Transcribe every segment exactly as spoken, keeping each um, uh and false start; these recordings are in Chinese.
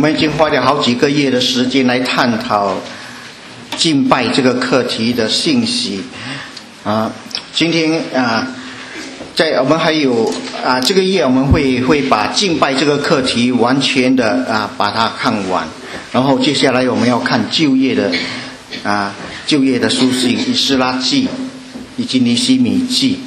们已经花了好几个月的时间来探讨敬拜这个课题的信息啊。今天啊，在我们还有啊这个月我们会会把敬拜这个课题完全的啊把它看完，然后接下来我们要看旧约的啊旧约的书信，以斯拉记以及尼希米记。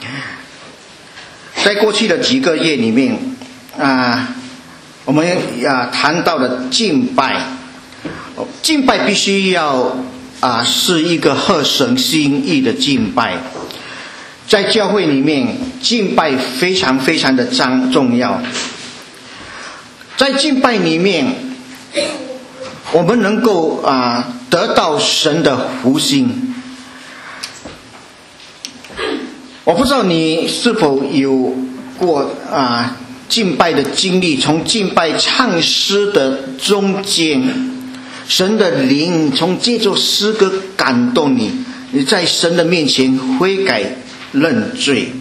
在过去的几个月里面啊，我们啊谈到了敬拜，敬拜必须要啊是一个合神心意的敬拜。在教会里面，敬拜非常非常的重要。在敬拜里面，我们能够啊得到神的福星。我不知道你是否有过啊敬拜的经历，从敬拜唱诗的中间，神的灵从这首诗歌感动你，你在神的面前悔改认罪。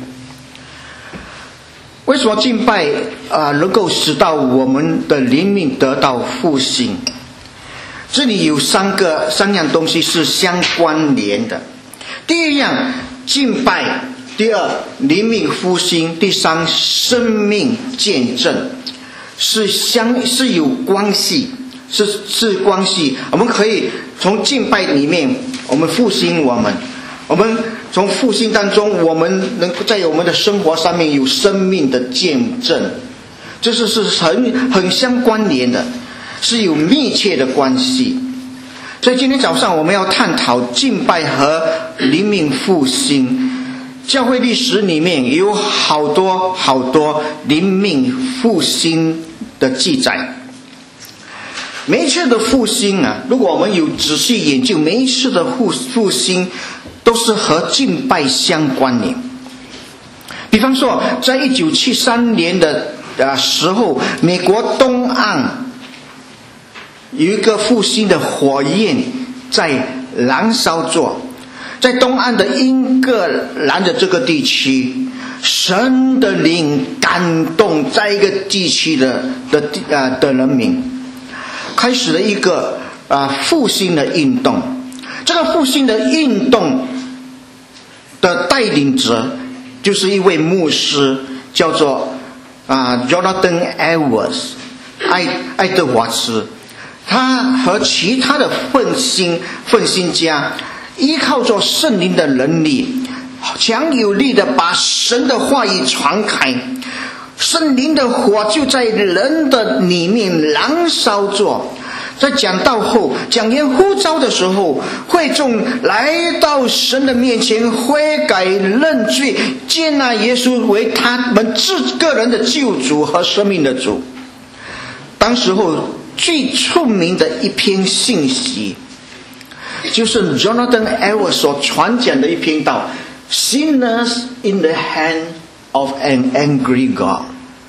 为什么敬拜啊能够使到我们的灵命得到复兴？这里有三个三样东西是相关联的。第一样，敬拜；第二，灵命复兴；第三，生命见证，是相是有关系，是是关系。我们可以从敬拜里面，我们复兴我们，我们从复兴当中，我们能在我们的生活上面有生命的见证，这是是很很相关联的，是有密切的关系。所以今天早上我们要探讨敬拜和灵命复兴。教会历史里面有好多好多灵命复兴的记载。每一次的复兴啊，如果我们有仔细研究，每一次的复复兴都是和敬拜相关联。比方说，在一九七三年的呃时候，美国东岸有一个复兴的火焰在燃烧着。在东岸的英格兰的这个地区，神的灵感动在一个地区的的啊的人民，开始了一个啊复兴的运动。这个复兴的运动的带领者就是一位牧师，叫做啊 Jonathan Edwards 爱爱德华兹。他和其他的奋兴奋兴家依靠着圣灵的能力，强有力的把神的话语传开，圣灵的火就在人的里面燃烧着。在讲道后，讲员呼召的时候，会众来到神的面前悔改认罪，接纳耶稣为他们自个人的救主和生命的主。当时候最出名的一篇信息，就是 Jonathan Edwards 所传讲的一篇道 Sinners in the hand of an angry God。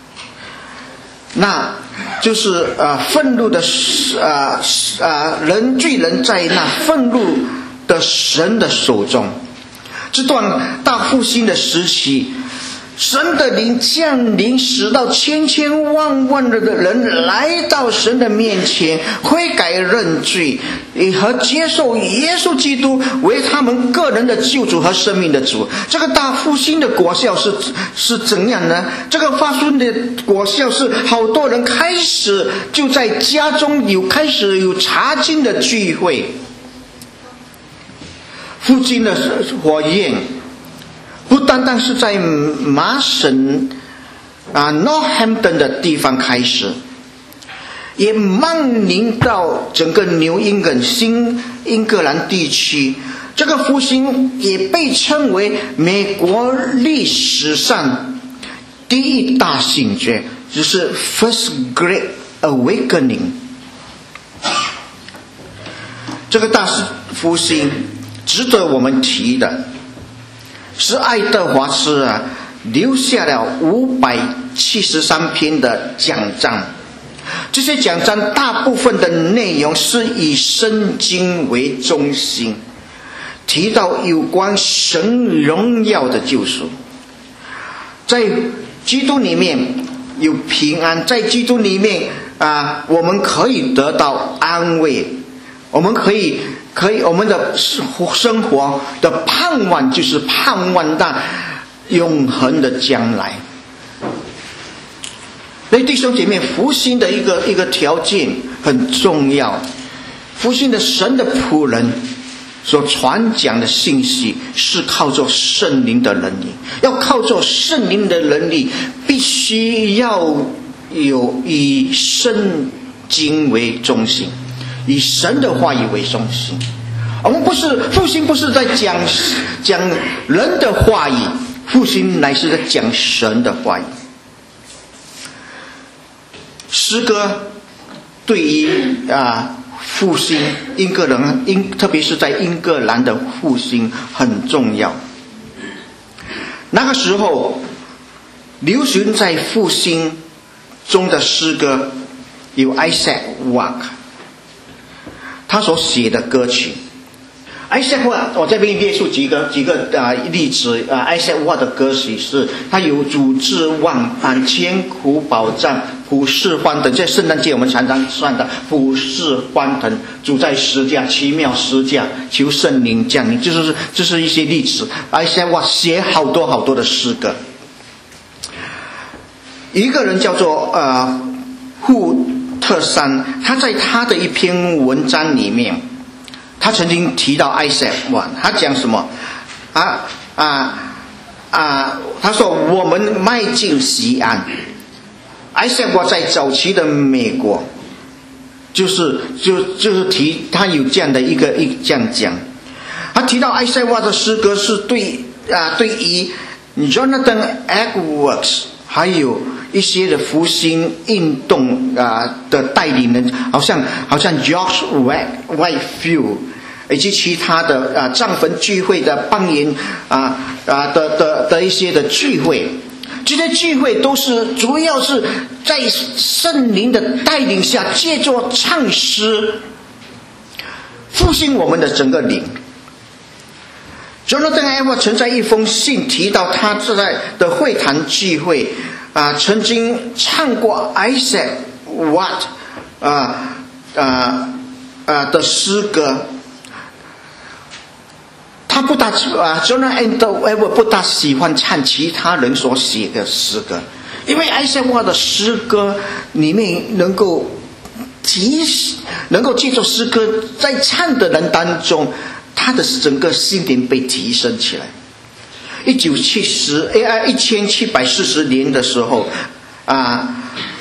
那就是呃愤怒的呃呃人罪人在那愤怒的神的手中。这段大复兴的时期，神的灵降临，使到千千万万的人来到神的面前，悔改认罪，和接受耶稣基督为他们个人的救主和生命的主。这个大复兴的果效是是怎样呢？这个发生的果效是，好多人开始就在家中有开始有查经的聚会。复兴的火焰不单单是在麻省啊 Northampton 的地方开始，也蔓延到整个纽英格新英格兰地区。这个复兴也被称为美国历史上第一大醒觉，就是 First Great Awakening。 这个大复兴值得我们提的是爱德华兹啊留下了五百七十三篇的讲章。这些讲章大部分的内容是以圣经为中心，提到有关神荣耀的救赎。在基督里面有平安，在基督里面啊，我们可以得到安慰，我们可以可以我们的生活的盼望就是盼望到永恒的将来。所以弟兄姐妹，复兴的一个一个条件很重要，复兴的神的仆人所传讲的信息是靠着圣灵的能力，要靠着圣灵的能力，必须要有以圣经为中心，以神的话语为中心。我们不是复兴，不是在讲讲人的话语，复兴乃是在讲神的话语。诗歌对于啊复兴英格兰，英特别是在英格兰的复兴很重要。那个时候流行在复兴中的诗歌有 Isaac Watts 他所写的歌曲。Isaac Watts 我这边列出几个几个啊例子啊 Isaac Watts 的歌曲是，他有主至万般，艰苦保障，普世欢腾。在圣诞节我们常常唱的普世欢腾，主在十架，奇妙十架，求圣灵降临，就是这是一些例子。Isaac Watts 写好多好多的诗歌。一个人叫做呃户特山，他在他的一篇文章里面，他曾经提到 Isaac Watts， 他讲什么啊啊啊？他说我们迈进西安。Isaac Watts 在早期的美国，就是就就是提他有这样的一个一这样讲，他提到 Isaac Watts 的诗歌是对啊对于 Jonathan Edwards 还有一些的复兴运动啊的带领人，好像好像 George Whitefield 以及其他的啊藏坟聚会的扮演啊啊的的的一些的聚会。这些聚会都是主要是在圣灵的带领下，借着唱诗复兴我们的整个灵。Jonathan Edwards 曾在一封信提到他在的会堂聚会啊，曾经唱过 Isaac Watts 啊啊啊的诗歌。他不大啊 ，Jonathan Edwards 不大喜欢唱其他人所写的诗歌，因为 Isaac Watts 的诗歌里面能够提，能够借助诗歌在唱的人当中，他的整个心灵被提升起来。一九七十，哎，一千七百四十年的时候，啊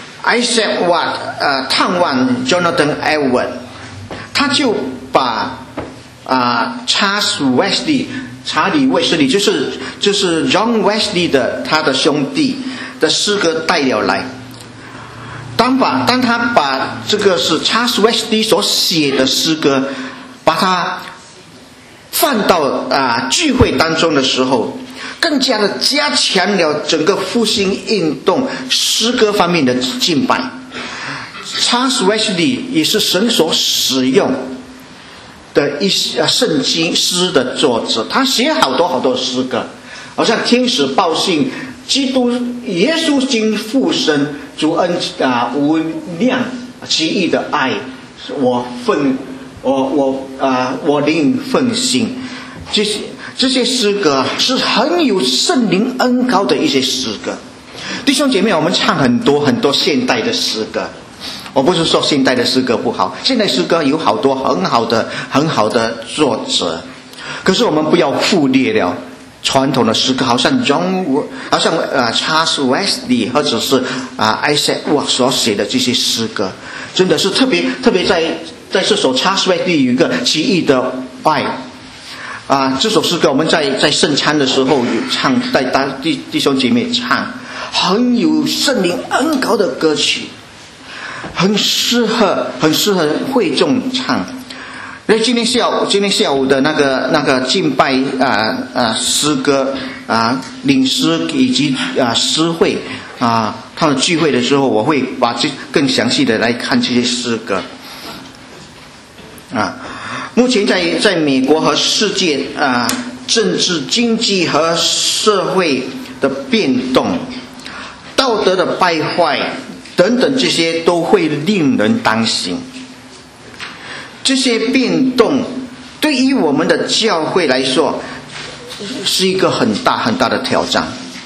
，Isaac Watts 啊探望 Jonathan Edwards， 他就把啊，查斯威斯利，查理卫斯理，就是就是 John Wesley 的他的兄弟的诗歌带了来。当把当他把这个是查斯威斯利所写的诗歌，把它放到啊聚会当中的时候，更加的加强了整个复兴运动诗歌方面的敬拜。查斯威斯利也是神所使用的一些圣经诗的作者，他写好多好多诗歌，好像天使报信、基督耶稣经复生、主恩啊无量奇异的爱，我奉我我啊我灵奉行，这些这些诗歌是很有圣灵恩膏的一些诗歌。弟兄姐妹，我们唱很多很多现代的诗歌。我不是说现代的诗歌不好，现代诗歌有好多很好的很好的作者，可是我们不要忽略了传统的诗歌，好像 John 好像啊 Charles Wesley 或者是啊 Isaac Watts 所写的这些诗歌，真的是特别特别在在这首 Charles Wesley 有一个奇异的爱啊，这首诗歌我们在在圣餐的时候有唱，带弟弟兄姐妹唱，很有圣灵恩膏的歌曲。很适合，很适合会众唱。因为今天下午，今天下午的那个那个敬拜啊啊诗歌啊领诗以及啊诗会啊，他们聚会的时候，我会把这更详细的来看这些诗歌。啊，目前在在美国和世界啊政治、经济和社会的变动，道德的败坏。 等等，这些都会令人担心。这些变动对于我们的教会来说是一个很大很大的挑战。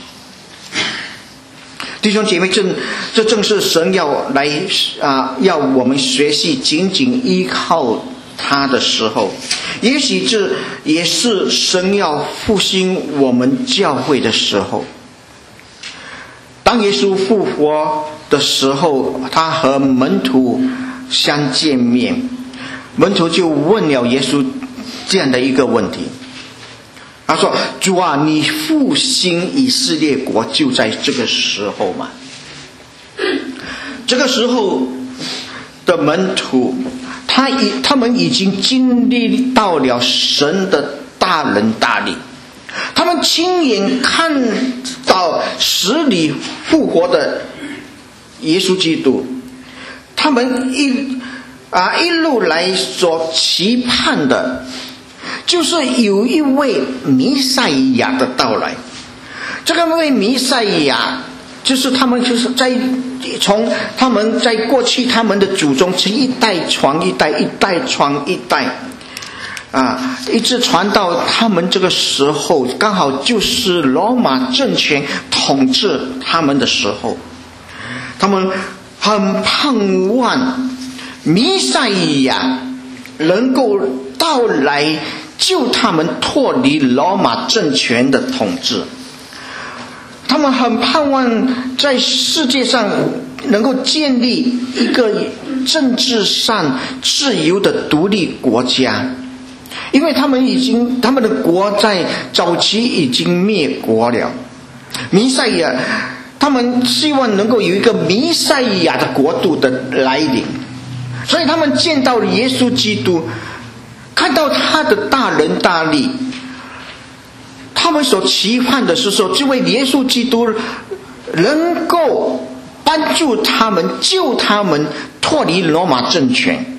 弟兄姐妹，这这正是神要来啊，要我们学习紧紧依靠他的时候，也许这也是神要复兴我们教会的时候。当耶稣复活的时候，他和门徒相见面，门徒就问了耶稣这样的一个问题，他说：主啊，你复兴以色列国就在这个时候吗？这个时候的门徒，他已他们已经经历到了神的大能大力，他们亲眼看到死里复活的耶稣基督，他们一啊一路来所期盼的就是有一位弥赛亚的到来。这个位弥赛亚就是他们就是在从他们在过去他们的祖宗是一代传一代，一代传一代啊，一直传到他们这个时候，刚好就是罗马政权统治他们的时候，他们很盼望弥赛亚能够到来救他们脱离罗马政权的统治。他们很盼望在世界上能够建立一个政治上自由的独立国家，因为他们已经他们的国在早期已经灭国了。弥赛亚，他们希望能够有一个弥赛亚的国度的来临，所以他们见到耶稣基督，看到他的大能大力，他们所期盼的是说，这位耶稣基督能够帮助他们，救他们脱离罗马政权。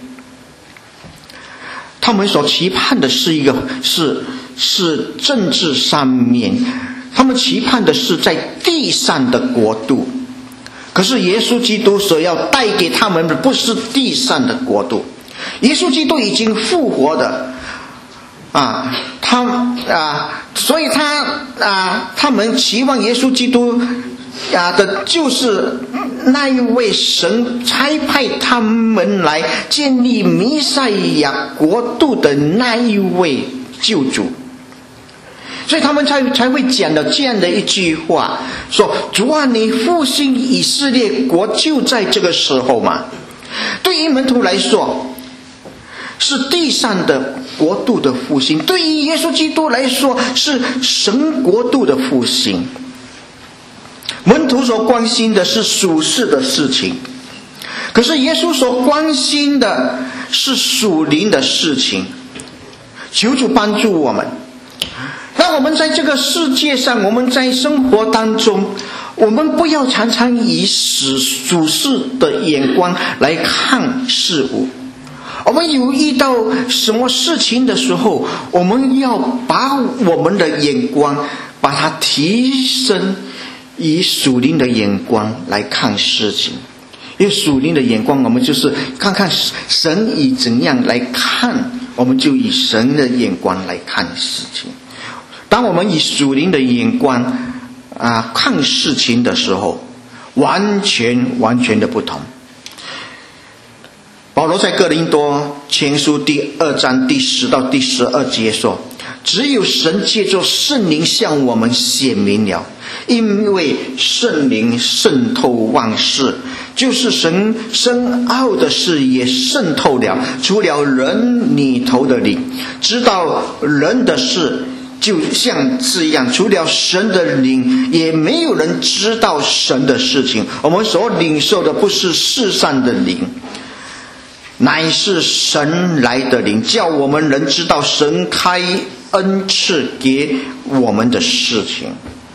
他们所期盼的是一个是是政治上面，他们期盼的是在地上的国度。可是耶稣基督所要带给他们的不是地上的国度，耶稣基督已经复活的啊，他啊，所以他啊，他们期望耶稣基督啊的，就是那一位神差派他们来建立弥赛亚国度的那一位救主，所以他们才才会讲的这样的一句话，说：主啊，你复兴以色列国就在这个时候嘛。对于门徒来说，是地上的国度的复兴；对于耶稣基督来说，是神国度的复兴。门徒所关心的是属世的事情，可是耶稣所关心的是属灵的事情。求主帮助我们，让我们在这个世界上，我们在生活当中，我们不要常常以属世的眼光来看事物。我们有遇到什么事情的时候，我们要把我们的眼光把它提升，以属灵的眼光来看事情。因为属灵的眼光，我们就是看看神以怎样来看，我们就以神的眼光来看事情。当我们以属灵的眼光啊看事情的时候，完全完全的不同。保罗在哥林多前书第二章第十到第十二节说：只有神借着圣灵向我们显明了，因为圣灵渗透万事，就是神深奥的事也渗透了，除了人里头的灵，知道人的事就像这样，除了神的灵，也没有人知道神的事情。我们所领受的不是世上的灵，乃是神来的灵，叫我们能知道神开恩赐给我们的事情。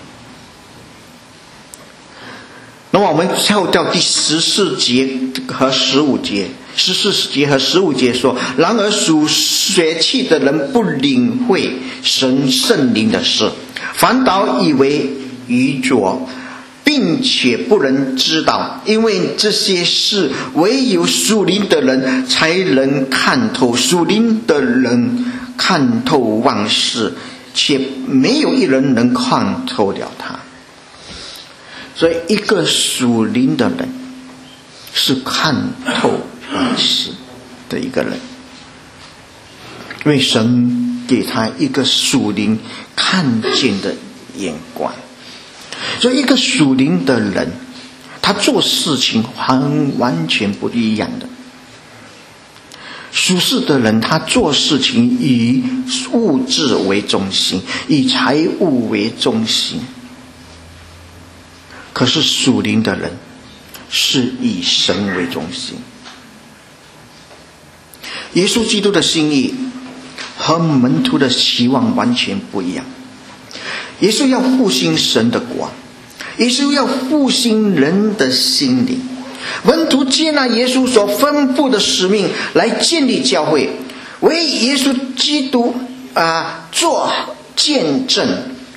那么我们跳到第十四节和十五节，十四节和十五节说：然而属血气的人不领会神圣灵的事，反倒以为愚拙，并并且不能知道，因为这些事唯有属灵的人才能看透。属灵的人看透万事，且没有一人能看透了他。所以一个属灵的人是看透万事的一个人，因为神给他一个属灵看见的眼光。所以一个属灵的人，他做事情完完全不一样的。属世的人，他做事情以物质为中心，以财物为中心。可是属灵的人是以神为中心。耶稣基督的心意和门徒的期望完全不一样。耶稣要复兴神的国，耶稣要复兴人的心灵。门徒接纳耶稣所吩咐的使命来建立教会，为耶稣基督啊、呃、做见证。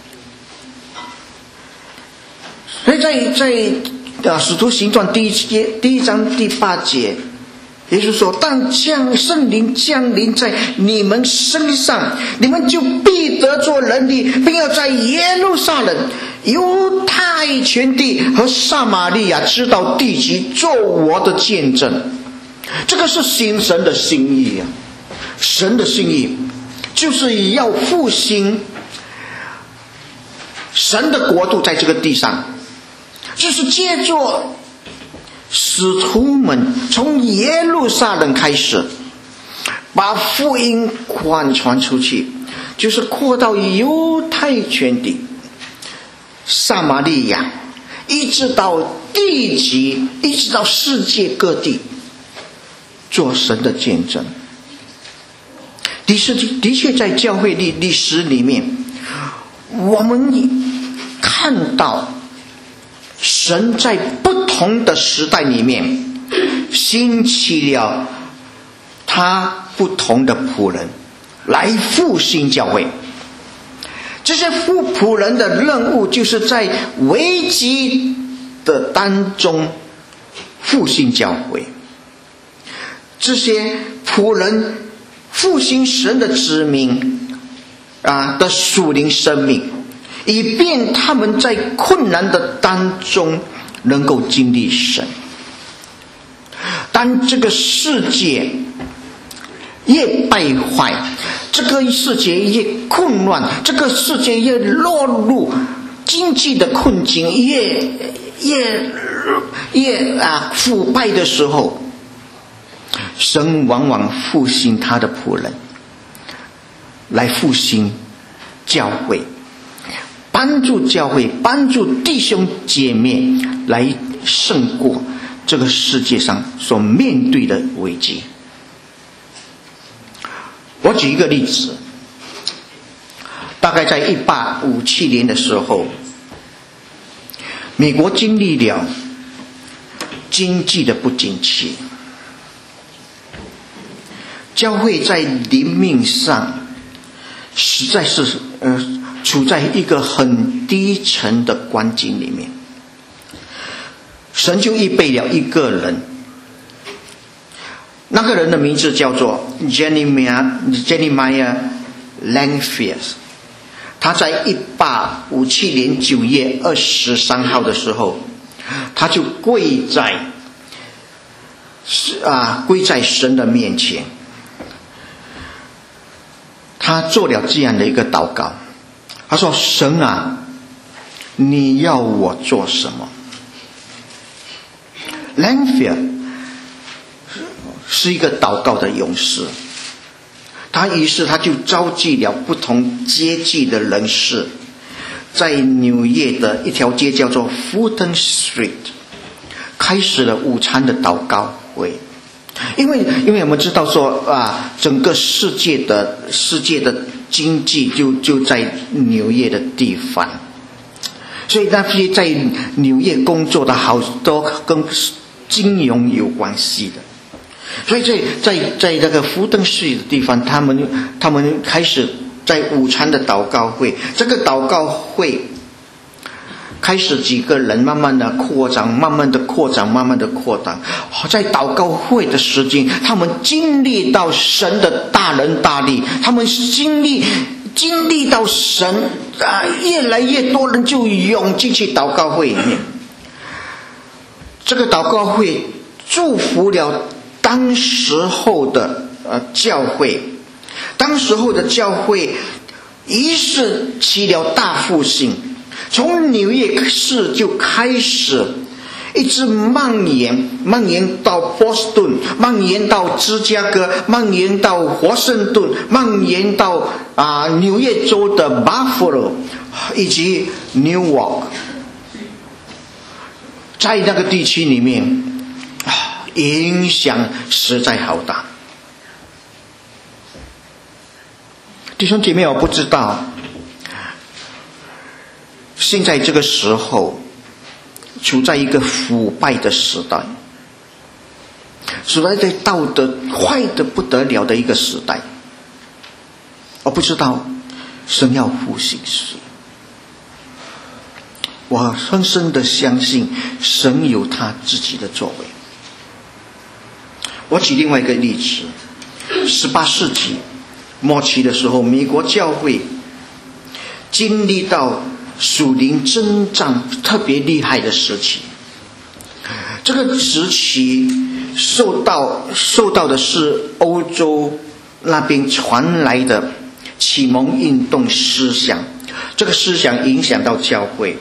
所以在在啊使徒行传第一节第一章第八节，耶稣说：但将圣灵降临在你们身上，你们就必得做人的，并要在耶路撒冷、犹太全地和撒玛利亚直到地极做我的见证。这个是新神的心意啊！神的心意就是要复兴神的国度在这个地上，就是借着使徒们从耶路撒冷开始，把福音广传出去，就是扩到犹太全地、撒玛利亚，一直到地极，一直到世界各地，做神的见证。的确，的确在教会历历史里面，我们看到神在不同的时代里面兴起了他不同的仆人来复兴教会。这些复仆人的任务就是在危机的当中复兴教会。这些仆人复兴神的子民啊的属灵生命，以便他们在困难的当中能够经历神。当这个世界越败坏，这个世界越混乱，这个世界越落入经济的困境，越越越啊腐败的时候，神往往复兴他的仆人，来复兴教会，帮助教会，帮助弟兄姐妹来胜过这个世界上所面对的危机。我举一个例子，大概在一八五七年的时候，美国经历了经济的不景气，教会在灵命上实在是呃处在一个很低沉的光景里面。神就预备了一个人，那个人的名字叫做 Jeremiah Jeremiah Langfield。 他在一八五七年九月二十三号的时候，他就跪在啊跪在神的面前，他做了这样的一个祷告。他说：神啊，你要我做什么？ Langfield 是一个祷告的勇士，他于是他就召集了不同阶级的人士，在纽约的一条街叫做 Fulton Street 开始了午餐的祷告会。因为因为我们知道说啊，整个世界的世界的经济就就在纽约的地方，所以那些在纽约工作的好多跟金融有关系的，所以在在在那个福登市的地方，他们他们开始在午餐的祷告会。这个祷告会开始几个人慢慢的扩张，慢慢的扩张，慢慢的扩张。在祷告会的时间，他们经历到神的大能大力，他们经历经历到神啊，越来越多人就涌进去祷告会里面。这个祷告会祝福了当时候的呃教会，当时候的教会于是起了大复兴，从纽约市就开始一直蔓延，蔓延到波士顿，蔓延到芝加哥，蔓延到华盛顿，蔓延到啊、呃、纽约州的 Buffalo 以及 Newark， 在那个地区里面，影响实在好大。弟兄姐妹，我不知道现在这个时候处在一个腐败的时代，处在在道德坏得不得了的一个时代。我不知道神要复兴谁，我深深的相信神有他自己的作为。我举另外一个例子，十八世纪末期的时候，美国教会经历到属灵征战特别厉害的时期。这个时期受到受到的是欧洲那边传来的启蒙运动思想，这个思想影响到教会。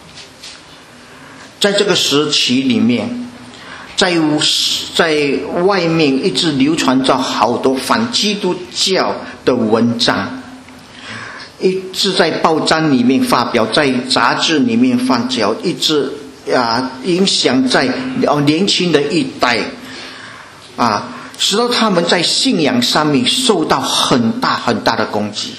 在这个时期里面，在在外面一直流传着好多反基督教的文章，一直在报章里面发表，在杂志里面发表，一直啊影响在哦年轻的一代啊，使得他们在信仰上面受到很大很大的攻击。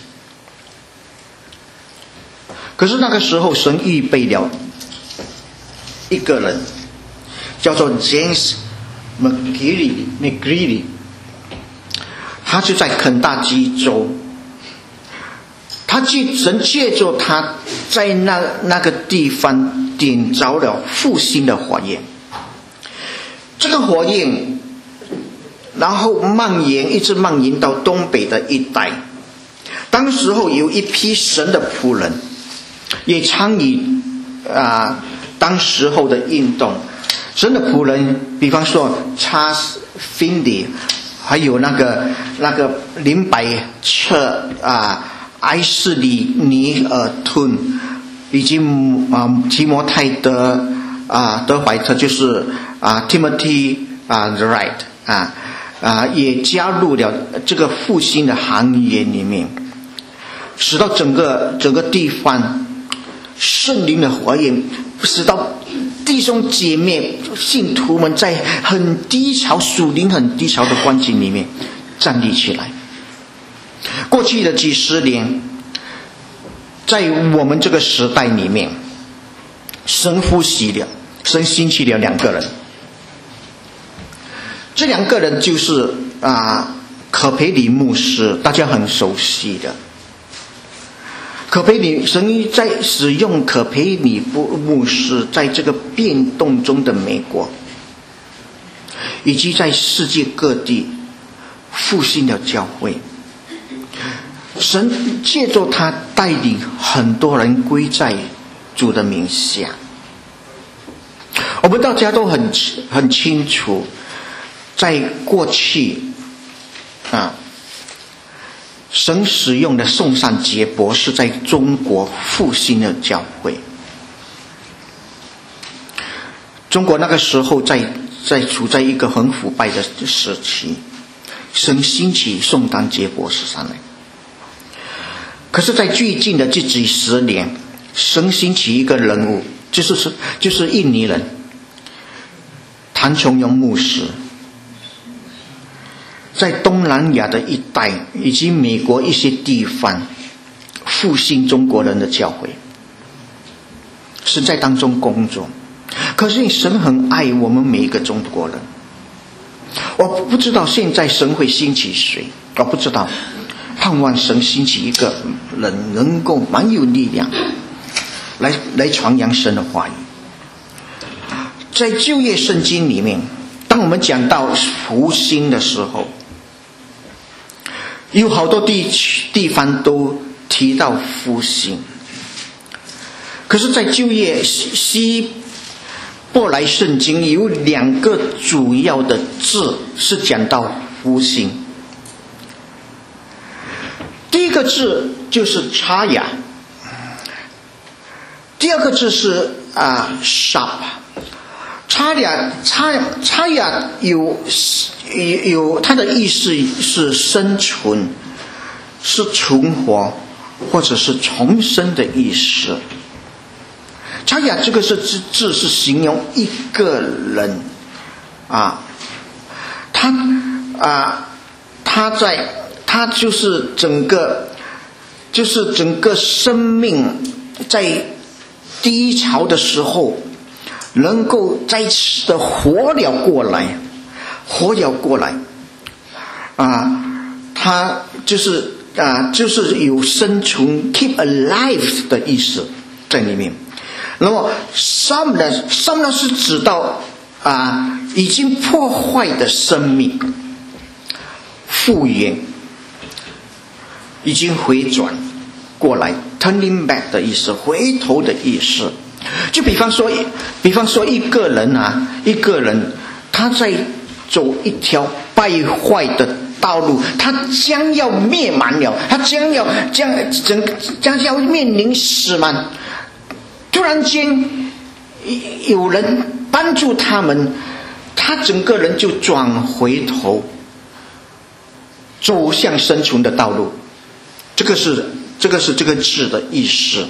可是那个时候，神预备了一个人，叫做 James McGready， 他就在肯塔基州，他借神借着他在那那个地方点着了复兴的火焰。这个火焰然后蔓延，一直蔓延到东北的一带。当时候有一批神的仆人也参与啊当时候的运动。神的仆人，比方说 Charles Finney， 还有那个那个林百彻啊、埃斯里尼尔顿，以及啊提摩太德啊德怀特，就是啊 Timothy 啊 Wright 啊啊也加入了这个复兴的行业里面，使到整个整个地方圣灵的火焰，使到弟兄姐妹信徒们在很低潮属灵很低潮的环境里面站立起来。过去的几十年，在我们这个时代里面，神复习了，神兴起了两个人，这两个人就是啊可培里牧师，大家很熟悉的。可培里，神在使用可培里牧师，在这个变动中的美国，以及在世界各地复兴的教会，神借着他带领很多人归在主的名下。我们大家都很很清楚，在过去啊。神使用的宋善杰博士在中国复兴的教会。中国那个时候在在处在一个很腐败的时期，神兴起宋丹杰博士上来。可是在最近的这几十年，神兴起一个人物，就是就是印尼人谭琼荣牧师，在东南亚的一带以及美国一些地方复兴中国人的教会，神在当中工作。可是神很爱我们每一个中国人。我不知道现在神会兴起谁，我不知道，盼望神兴起一个人能够蛮有力量， 来来传扬神的话语。在旧约圣经里面，当我们讲到复兴的时候，有好多地地方都提到复兴。可是在旧约希伯来圣经有两个主要的字是讲到复兴。第一个字就是查雅，第二个字是啊 shop。查雅查查雅有有有它的意思是生存，是存活或者是重生的意思。查雅这个是字字是形容一个人啊，他啊他在他就是整个就是整个生命在低潮的时候能够再次的活了过来，活了过来啊，他就是啊就是有生存 keep alive 的意思在里面。那么 some 呢 some 呢是指到啊已经破坏的生命复原，已经回转过来 turning back 的意思，回头的意思。就比方说比方说一个人啊一个人他在走一条败坏的道路，他将要灭亡了，他将要将将将要面临死亡。突然间有人帮助他们，他整个人就转回头走向生存的道路。这个是这个是这个字的意思。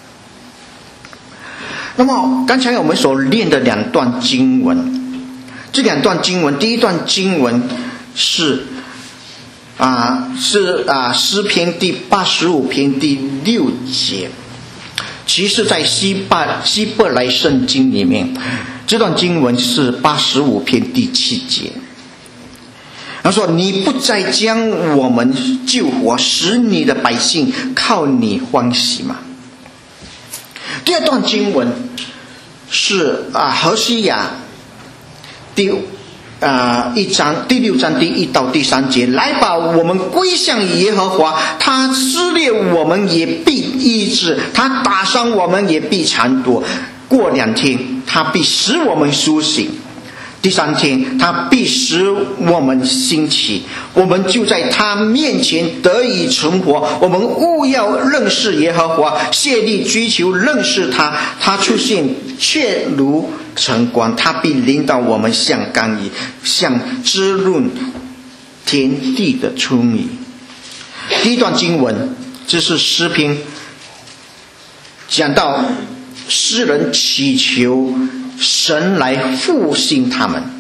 那么刚才我们所念的两段经文，这两段经文，第一段经文是啊是啊诗篇第八十五篇第六节。其实在希伯希伯来圣经里面，这段经文是八十五篇第七节。他说：“你不再将我们救活，使你的百姓靠你欢喜吗？”第二段经文是啊何西亚第啊一章第六章第一到第三节，来吧，我们归向耶和华，他撕裂我们也必医治，他打伤我们也必缠躲。过两天，他必使我们苏醒；第三天，他必使我们兴起。我们就在他面前得以存活。我们务要认识耶和华，竭力追求认识他。他出现却如晨光，他必领导我们像甘雨，像滋润田地的春雨。第一段经文，这是诗篇，讲到诗人祈求神来复兴他们。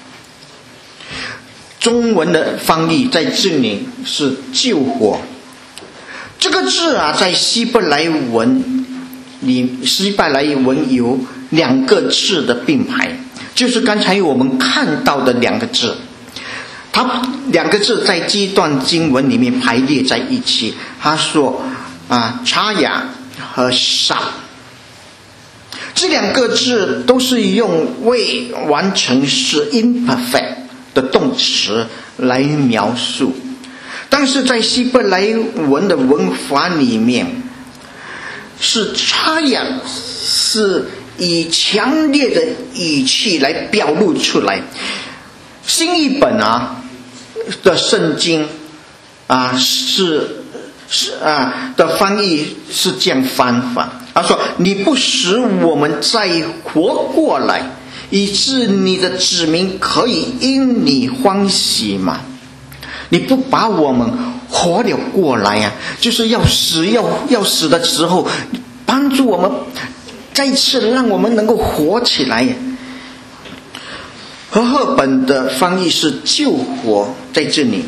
中文的翻译在这里是救活。这个字啊，在希伯来文里，希伯来文有两个字的并排，就是刚才我们看到的两个字。它两个字在这段经文里面排列在一起。他说啊，查雅和撒。这两个字都是用未完成时 imperfect 的动词来描述，但是在希伯来文的文法里面，是查雅是以强烈的语气来表露出来。新译本啊的圣经啊是是啊的翻译是这样翻法。他说：“你不使我们再活过来，以致你的子民可以因你欢喜吗？你不把我们活了过来呀、啊，就是要死要要死的时候，帮助我们再次让我们能够活起来呀。”和合本的翻译是救活，在这里。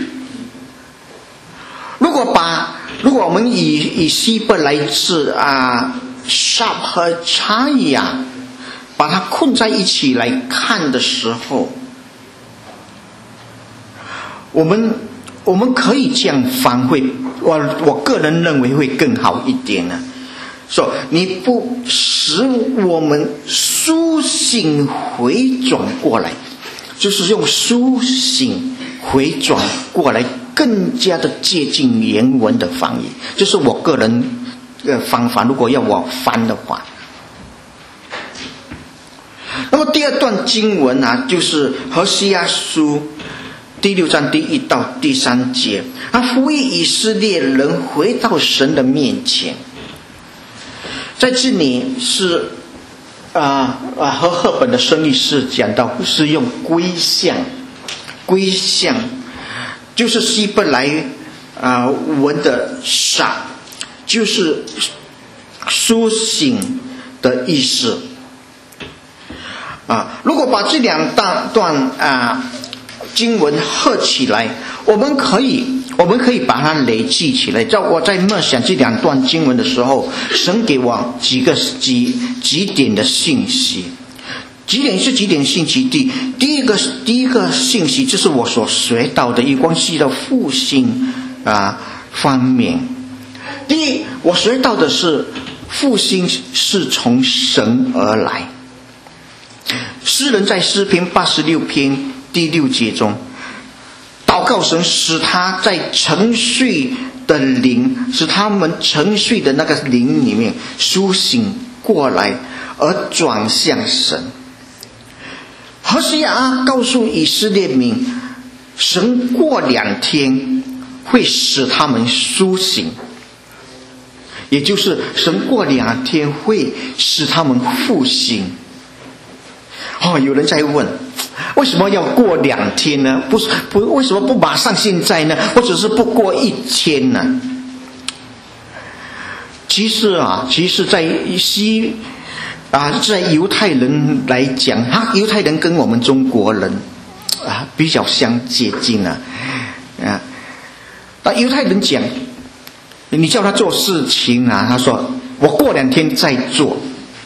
如果把如果我们以以希伯来字啊 shop 和查雅把它困在一起来看的时候，我们我们可以这样翻，会我我个人认为会更好一点呢。 说你不使我们苏醒回转过来，就是用苏醒回转过来更加的接近原文的翻译，这是我个人的方法，如果要我翻的话。那么第二段经文啊，就是何西阿书第六章第一到第三节，他呼吁以色列人回到神的面前。在这里是啊啊和赫本的生意是讲到是用归向，归向就是希伯来啊文的撒，就是苏醒的意思啊。如果把这两大段啊经文合起来，我们可以我们可以把它累积起来。在我在默想这两段经文的时候，神给我几个几几点的信息。几点是几点信息？第第一个第一个信息就是我所学到的有关系的复兴啊方面。第一，我学到的是复兴是从神而来。诗人在诗篇八十六篇第六节中祷告神，使他在沉睡的灵，使他们沉睡的那个灵里面苏醒过来，而转向神。何西阿告诉以色列民，神过两天会使他们苏醒，也就是神过两天会使他们复兴。哦，有人在问，为什么要过两天呢？不是不为什么不马上现在呢？或者是不过一天呢？其实啊，其实在西啊，在犹太人来讲，他犹太人跟我们中国人啊比较相接近啊啊。那犹太人讲，你叫他做事情啊，他说我过两天再做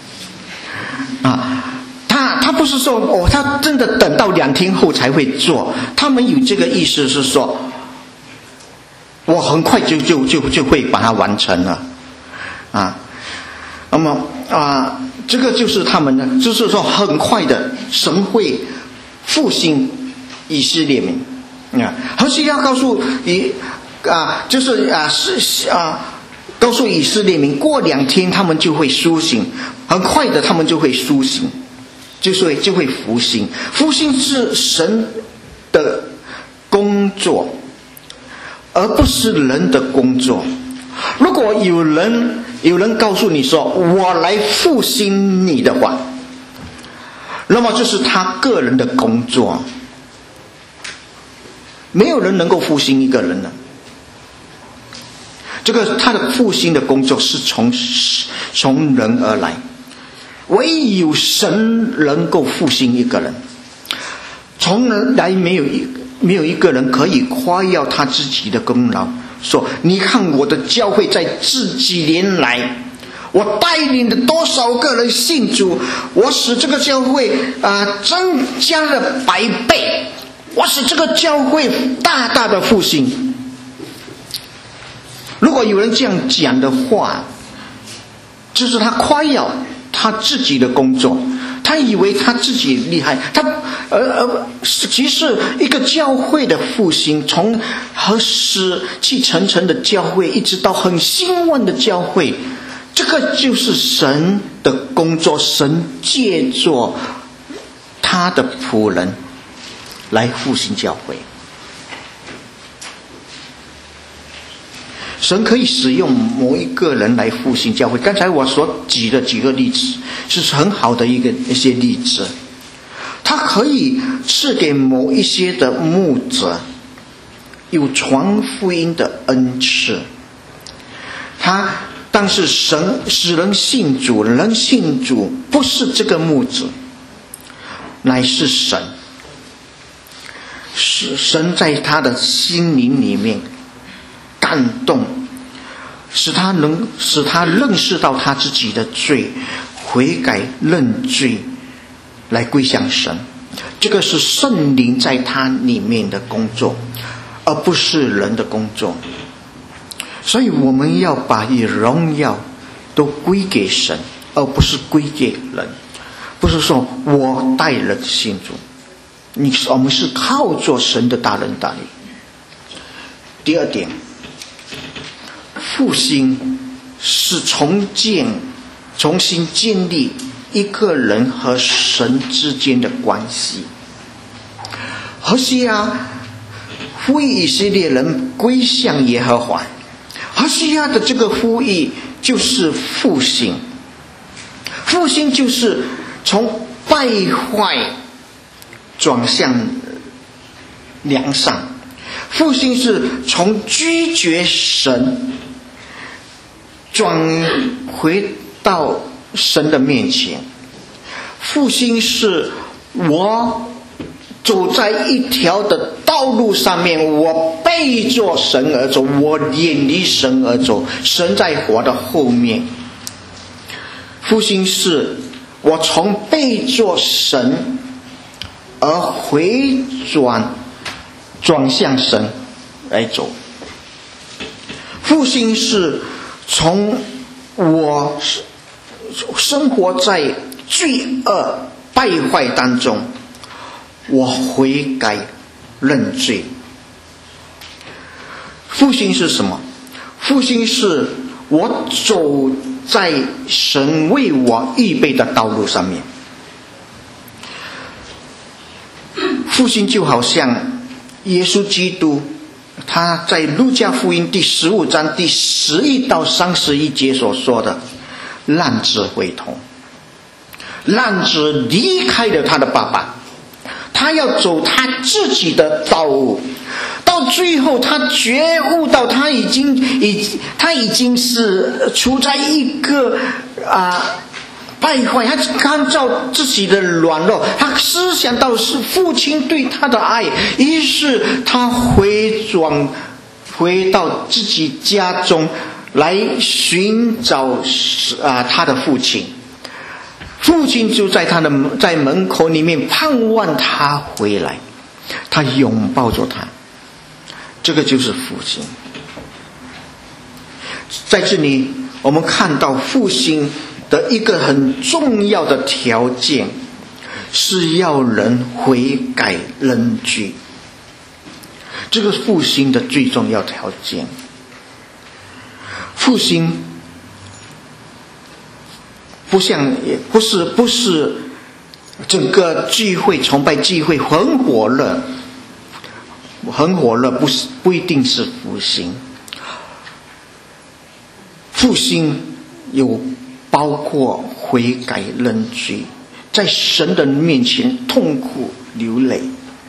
啊。他他不是说哦，他真的等到两天后才会做。他们有这个意思是说，我很快就就就就会把它完成了啊。那么啊，这个就是他们的，就是说很快的，神会复兴以色列民啊。何西阿告诉以啊，就是啊是啊，告诉以色列民，过两天他们就会苏醒，很快的他们就会苏醒。就是就会复兴，复兴是神的工作，而不是人的工作。如果有人有人告诉你说我来复兴你的话，那么这是他个人的工作，没有人能够复兴一个人的。这个他的复兴的工作是从从人而来。唯有神能够复兴一个人，从来没有一没有一个人可以夸耀他自己的功劳，说你看我的教会在这几年来，我带领了多少个人信主，我使这个教会啊、呃、增加了百倍，我使这个教会大大的复兴。如果有人这样讲的话，就是他夸耀他自己的工作，他以为他自己厉害，他呃呃，其实一个教会的复兴，从和死气沉沉的教会，一直到很兴旺的教会，这个就是神的工作，神借着他的仆人来复兴教会。神可以使用某一个人来复兴教会，刚才我所举的几个例子是很好的一个一些例子。他可以赐给某一些的牧者有传福音的恩赐，他但是神使人信主，人信主不是这个牧者，乃是神，是神在他的心灵里面感动，使他能使他认识到他自己的罪，悔改认罪，来归向神。这个是圣灵在他里面的工作，而不是人的工作。所以我们要把以荣耀都归给神，而不是归给人。不是说我带人信主，你我们是靠着神的大能大力。第二点，复兴是重建、重新建立一个人和神之间的关系。何西阿呼吁以色列人归向耶和华，何西阿的这个呼吁就是复兴。复兴就是从败坏转向良善，复兴是从拒绝神转回到神的面前。复兴是我走在一条的道路上面，我背着神而走，我远离神而走，神在我的后面。复兴是我从背着神而回转转向神来走。复兴是从我生活在罪恶败坏当中，我悔改认罪。复兴是什么？复兴是我走在神为我预备的道路上面。复兴就好像耶稣基督他在路加福音第十五章第十一到三十一节所说的，浪子回头。浪子离开了他的爸爸，他要走他自己的道路，到最后他觉悟到他已经已他已经是处在一个啊败坏，他看照自己的软弱，他思想到是父亲对他的爱，于是他回转回到自己家中来寻找啊他的父亲。父亲就在他的在门口里面盼望他回来，他拥抱着他，这个就是复兴。在这里我们看到复兴的一个很重要的条件，是要人悔改认罪，这个复兴的最重要条件。复兴不像不是不是整个聚会崇拜聚会很火热，很火热不是不一定是复兴。复兴有包括悔改认罪，在神的面前痛苦流泪。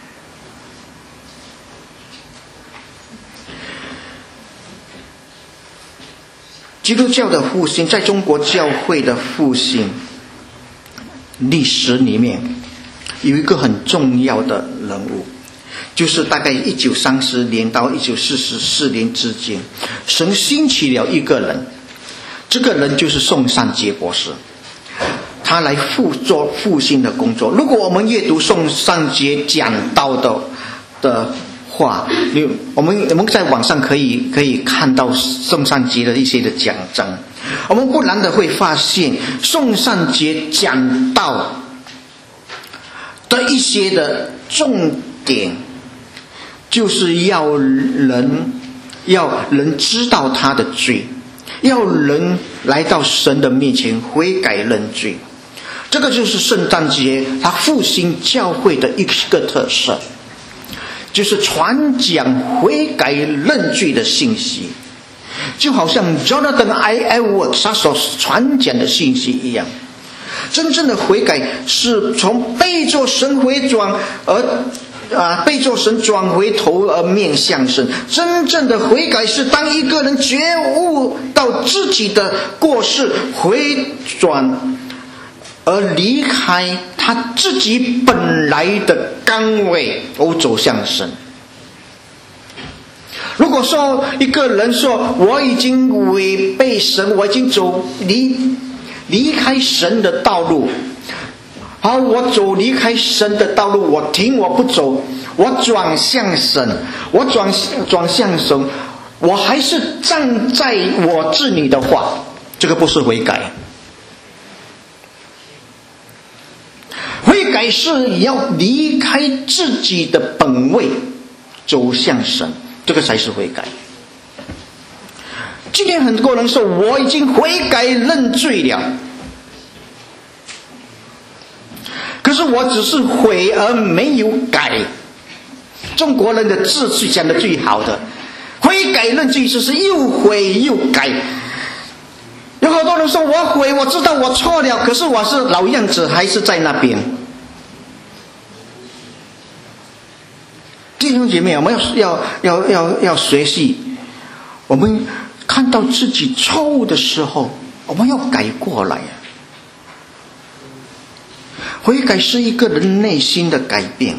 基督教的复兴，在中国教会的复兴历史里面有一个很重要的人物，就是大概一九三十年到一九四十四年之间，神兴起了一个人，这个人就是宋尚节博士，他来复做复兴的工作。如果我们阅读宋尚节讲道的的话，我们我们在网上可以可以看到宋尚节的一些的讲章，我们不难的会发现宋尚节讲道的一些的重点，就是要人要人知道他的罪，要人来到神的面前悔改认罪。这个就是圣诞节他复兴教会的一个特色，就是传讲悔改认罪的信息，就好像 Jonathan Edwards 他所传讲的信息一样。真正的悔改是从背着神回转而啊，背着神转回头而面向神。真正的悔改是当一个人觉悟到自己的过失，回转而离开他自己本来的岗位，而走向神。如果说一个人说我已经违背神，我已经走离离开神的道路，好，我走离开神的道路，我停，我不走，我转向神，我转转向神，我还是站在我这里的话， 这个不是悔改。悔改是要离开自己的本位，走向神，这个才是悔改。今天很多人说我已经悔改认罪了，可是我只是悔而没有改。中国人的字是讲的最好的，悔改认罪就是又悔又改。有好多人说我悔，我知道我错了，可是我是老样子，还是在那边。弟兄姐妹，我们要要要要学习，我们看到自己错误的时候，我们要改过来。悔改是一个人内心的改变。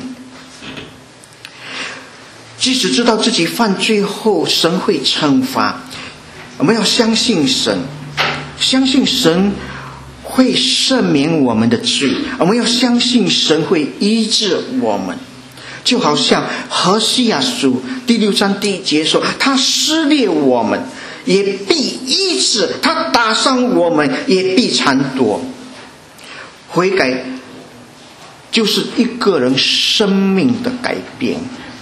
即使知道自己犯罪后神会惩罚，我们要相信神，相信神会赦免我们的罪，我们要相信神会医治我们。就好像何西阿书第六章第一节说，他撕裂我们也必医治，他打伤我们也必缠躲。悔改就是一个人生命的改变。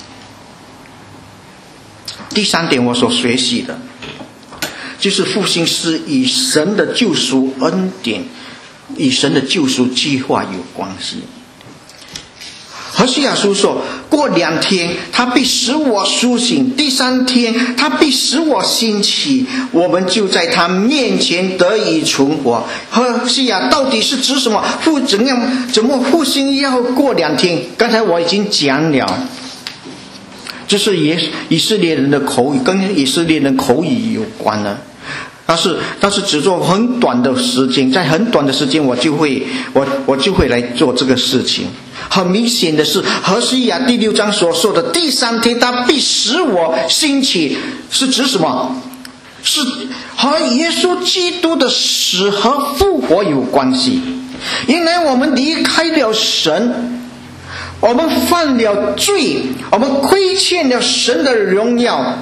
第三点我所学习的就是复兴是与神的救赎恩典，与神的救赎计划有关系。何西阿书说，过两天他必使我苏醒，第三天他必使我兴起，我们就在他面前得以存活。何西阿到底是指什么？复怎样怎么复兴要过两天？刚才我已经讲了，这是以色列人的口语，跟以色列人口语有关的。但是但是只做很短的时间，在很短的时间我就会我我就会来做这个事情。很明显的是，何西阿第六章所说的第三天他必使我兴起，是指什么？是和耶稣基督的死和复活有关系。原来我们离开了神，我们犯了罪，我们亏欠了神的荣耀。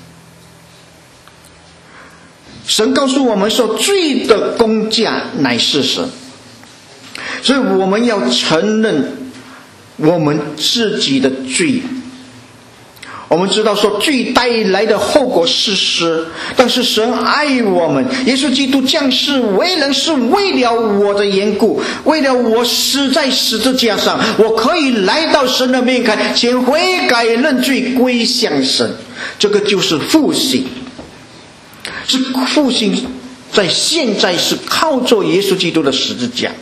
神告诉我们说，罪的工价乃是死，所以我们要承认我们自己的罪。我们知道说罪带来的后果是死，但是神爱我们，耶稣基督降世为人是为了我的缘故，为了我死在十字架上，我可以来到神的面前悔改认罪归向神。这个就是复兴，是复兴在现在是靠着耶稣基督的十字架。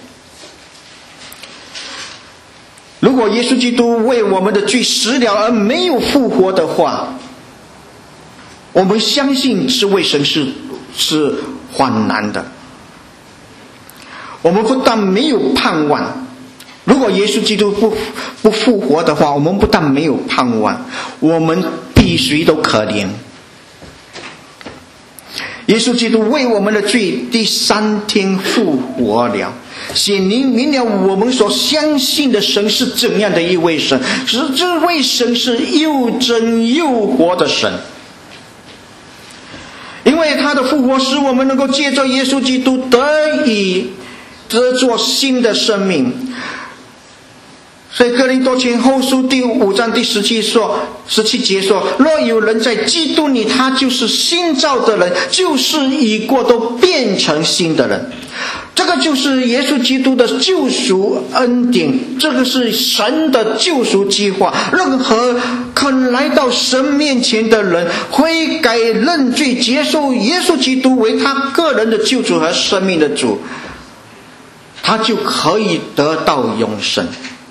如果耶稣基督为我们的罪死了而没有复活的话，我们相信是为神是是患难的。我们不但没有盼望，如果耶稣基督不不复活的话，我们不但没有盼望，我们比谁都可怜。耶稣基督为我们的罪第三天复活了，显明了我们所相信的神是怎样的一位神，是这位神是又真又活的神。因为他的复活使我们能够借着耶稣基督得以得着新的生命。所以哥林多前后书第五章第十七说十七节说，若有人在基督里，他就是新造的人，旧事已过，都变成新的人。这个就是耶稣基督的救赎恩典，这个是神的救赎计划。任何肯来到神面前的人，悔改认罪，接受耶稣基督为他个人的救主和生命的主，他就可以得到永生。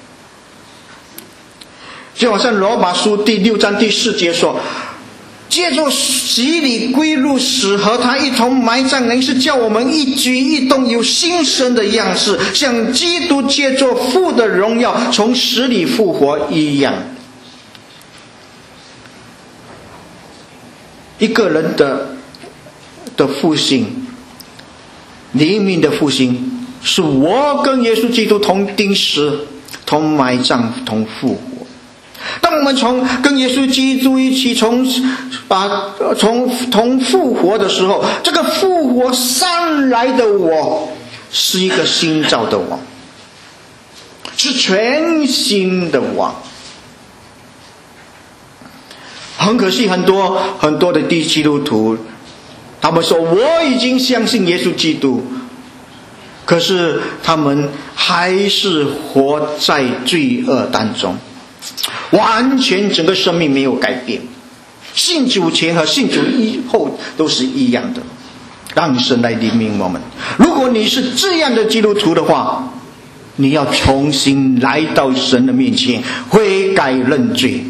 就好像罗马书第六章第四节说，借着洗礼归入死，和他一同埋葬人，是叫我们一举一动有新生的样式，像基督借着父的荣耀从死里复活一样。一个人的的复兴，灵命的复兴，是我跟耶稣基督同钉死、同埋葬、同复活。 当我们从跟耶稣基督一起从啊从同复活的时候，这个复活上来的我是一个新造的我，是全新的我。很可惜，很多很多的基督徒，他们说我已经相信耶稣基督，可是他们还是活在罪恶当中，完全整个生命没有改变，信主前和信主以后都是一样的。让神来怜悯我们。如果你是这样的基督徒的话，你要重新来到神的面前，悔改认罪。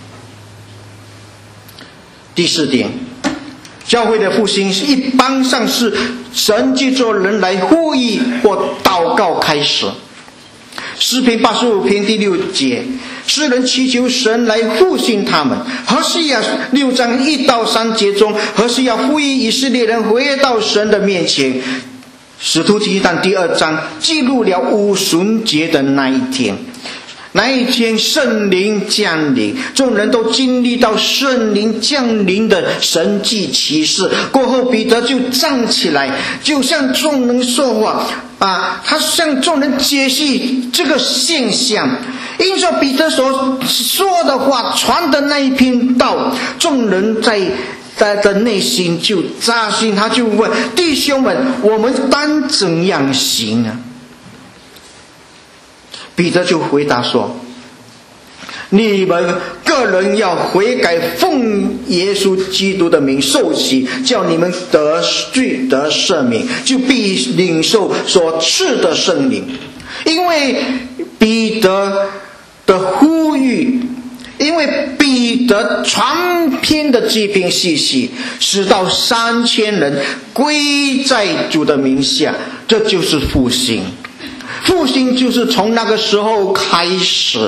第四点，教会的复兴是一般上是神借着人来呼吁或祷告开始。诗篇八十五篇第六节，诗人祈求神来复兴他们。何西阿六章一到三节中，何西阿呼吁以色列人回到神的面前。使徒行传第二章记录了五旬节的那一天，那一天圣灵降临，众人都经历到圣灵降临的神迹奇事。过后彼得就站起来，就向众人说话啊，他向众人解析这个现象。因着彼得所说的话传的那一篇道，众人在他的内心就扎心，他就问弟兄们，我们当怎样行呢？彼得就回答说，你们个人要悔改，奉耶稣基督的名受洗，叫你们得罪得赦免，就必领受所赐的圣灵。因为彼得的呼吁，因为彼得传篇的这篇信息，使到三千人归在主的名下，这就是复兴。复兴就是从那个时候开始，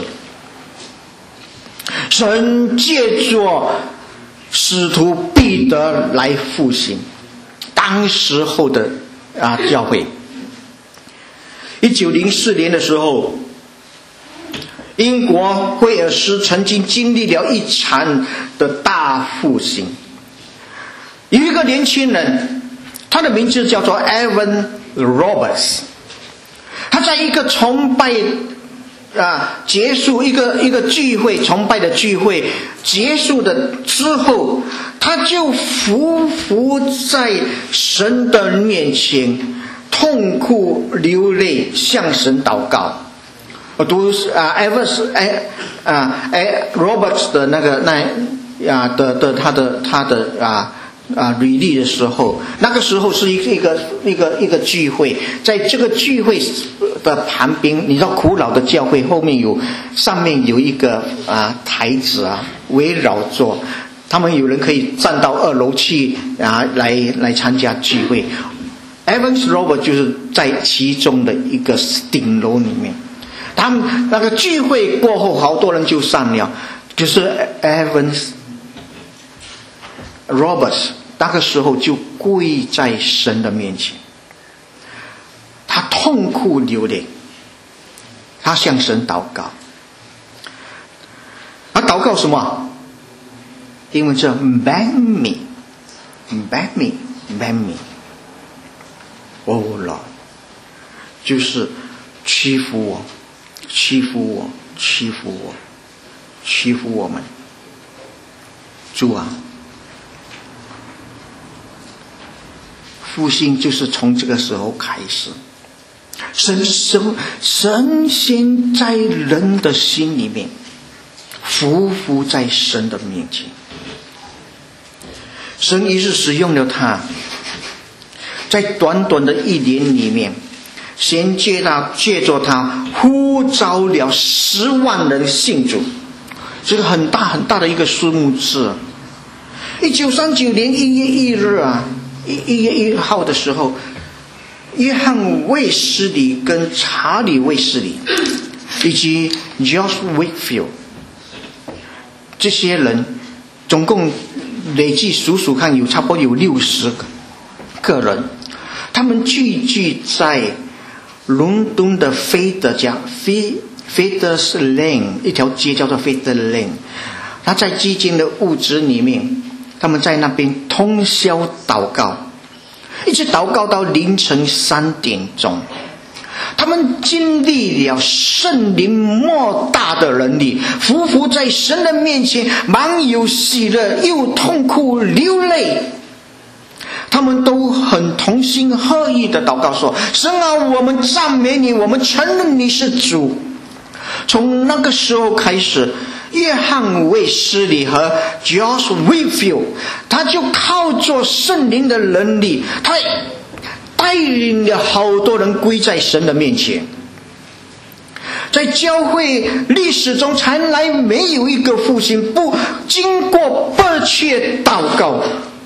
神借着使徒彼得来复兴当时候的啊教会。一九零四年的时候，英国威尔斯曾经经历了一场的大复兴。有一个年轻人，他的名字叫做 Evan Roberts， 他在一个崇拜啊结束一个一个聚会崇拜的聚会结束的之后，他就匍匐在神的面前，痛哭流泪，向神祷告。我读啊 Evans 哎啊哎 Roberts 的那个那啊的的他的他的啊啊履历的时候，那个时候是一个一个一个一个聚会，在这个聚会的旁边，你知道古老的教会后面有上面有一个啊台子啊围绕着，他们有人可以站到二楼去啊来来参加聚会。Evans Roberts 就是在其中的一个顶楼里面。他们那个聚会过后，好多人就散了，就是 Evans Roberts 那个时候就跪在神的面前，他痛哭流泪，他向神祷告。他祷告什么？英文叫 ban me ban me ban me oh Lord， 就是欺负我欺负我欺负我欺负我们。主啊，复兴就是从这个时候开始。神神神先在人的心里面匍匐在神的面前，神于是使用了他，在短短的一年里面，先借他借着他呼召了十万人信主，这个很大很大的一个数目字。一九三九年一月一日啊，一一月一号的时候，约翰卫斯理跟查理卫斯理以及 George Whitefield 这些人，总共累计数数看，有差不多有六十个个人，他们聚集在伦敦的菲德加菲 Fetters Lane， 一条街叫做 Fetters Lane， 他在寂静的屋子里面，他们在那边通宵祷告，一直祷告到凌晨三点钟。他们经历了圣灵莫大的能力，匍匐在神的面前，满有喜乐，又痛哭流泪。他们都很同心合意的祷告说：神啊，我们赞美你，我们承认你是主。从那个时候开始，约翰卫斯理和 Josh Whitfield 他就靠着圣灵的能力，他带领了好多人归在神的面前。在教会历史中从来没有一个复兴不经过迫切祷告。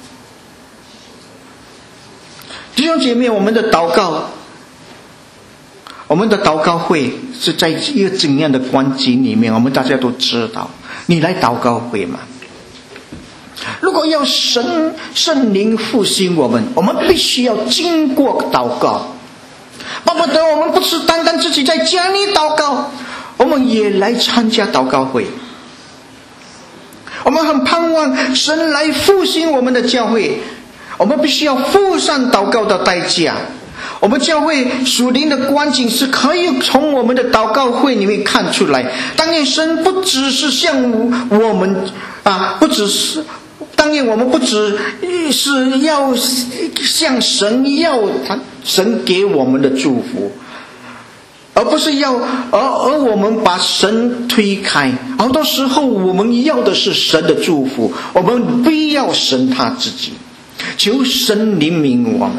弟兄姐妹，我们的祷告我们的祷告会是在一个怎样的光景里面，我们大家都知道。你来祷告会吗？如果要神圣灵复兴我们，我们必须要经过祷告。巴不得我们不是单单自己在家里祷告，我们也来参加祷告会。我们很盼望神来复兴我们的教会，我们必须要付上祷告的代价。我们教会属灵的光景是可以从我们的祷告会里面看出来。当然神不只是向我们啊，不只是当然我们不只是要向神要他神给我们的祝福，而不是要而而我们把神推开。好多时候我们要的是神的祝福，我们不要神他自己。求神怜悯我们。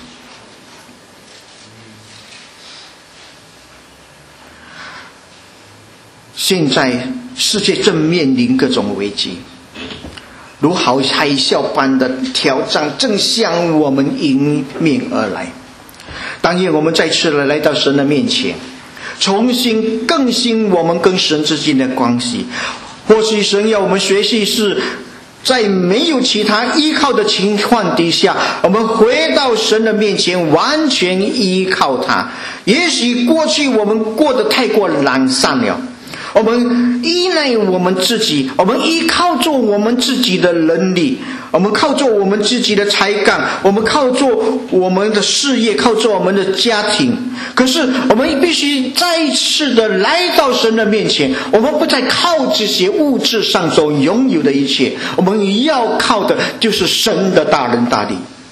现在世界正面临各种危机，如好海啸般的挑战正向我们迎面而来。当夜我们再次来到神的面前，重新更新我们跟神之间的关系。或许神要我们学习是在没有其他依靠的情况底下，我们回到神的面前，完全依靠他。也许过去我们过得太过懒散了，我们依赖我们自己，我们依靠着我们自己的能力，我们靠着我们自己的才干，我们靠着我们的事业，靠着我们的家庭。可是我们必须再次的来到神的面前，我们不再靠这些物质上所拥有的一切，我们要靠的就是神的大能大力。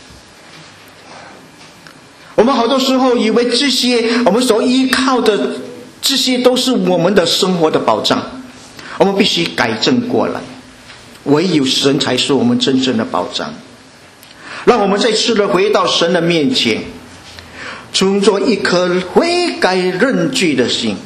我们好多时候以为这些我们所依靠的这些都是我们的生活的保障，我们必须改正过来。唯有神才是我们真正的保障。让我们再次的回到神的面前，存着一颗悔改认罪的心，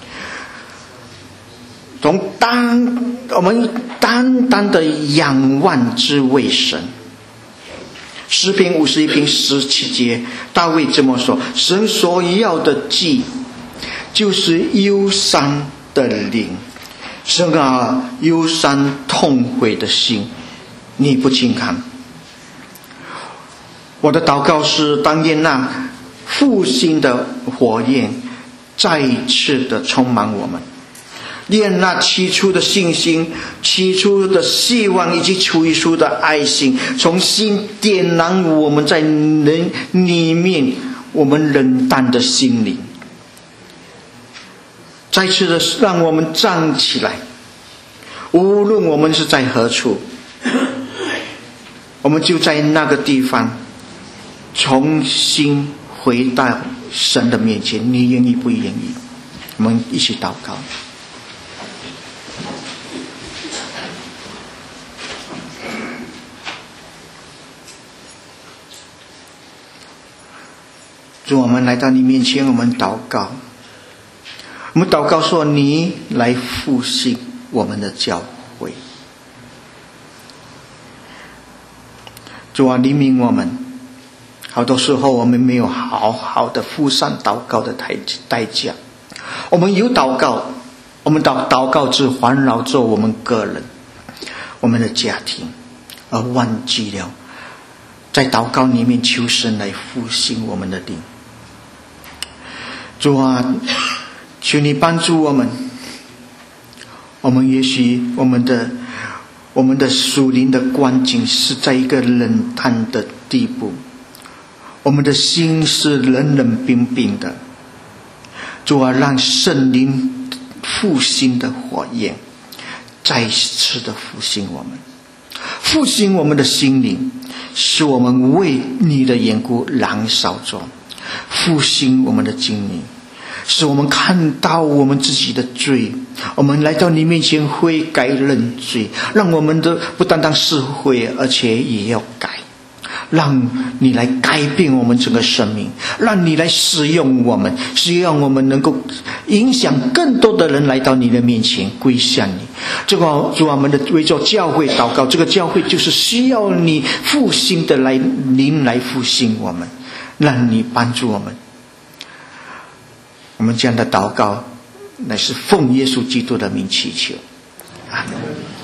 从单我们单单的仰望之为神。诗篇五十一篇十七节，大卫这么说：神所要的祭就是忧伤的灵。神啊，忧伤痛悔的心你不轻看。我的祷告是，当愿那复兴的火焰再一次的充满我们，愿那起初的信心、起初的希望以及起初的爱心重新点燃我们在人里面我们冷淡的心灵，再次的让我们站起来。无论我们是在何处，我们就在那个地方重新回到神的面前。你愿意不愿意？我们一起祷告。主，我们来到你面前，我们祷告，我们祷告说，你来复兴我们的教会。主啊，怜悯我们，好多时候我们没有好好的付上祷告的代价。我们有祷告，我们祷祷告只环绕着我们个人、我们的家庭，而忘记了在祷告里面求神来复兴我们的灵。主啊， 求你帮助我们。我们也许我们的我们的属灵的光景是在一个冷淡的地步，我们的心是冷冷冰冰的。主啊，让圣灵复兴的火焰再次的复兴我们，复兴我们的心灵，使我们为你的缘故燃烧着，复兴我们的经历，使我们看到我们自己的罪，我们来到你面前悔改认罪，让我们的不单单是悔，而且也要改，让你来改变我们整个生命，让你来使用我们，使用我们能够影响更多的人来到你的面前归向你。这个主啊，我们的为着教会祷告，这个教会就是需要你复兴的来临来复兴我们，让你帮助我们。我们这样的祷告乃是奉耶稣基督的名祈求，阿们。